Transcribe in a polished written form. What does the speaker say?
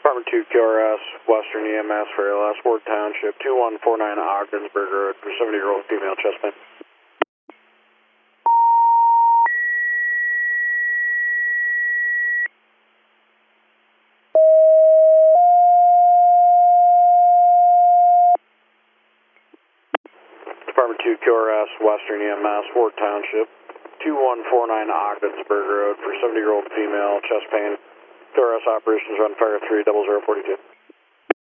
Department 2 QRS, Western EMS for ALS, Ward Township, 2149 Ogdensburg Road for 70-year-old female chest pain. Department 2 QRS, Western EMS, Ward Township, 2149 Ogdensburg Road for 70-year-old female chest pain. QRS operations run fire 30042.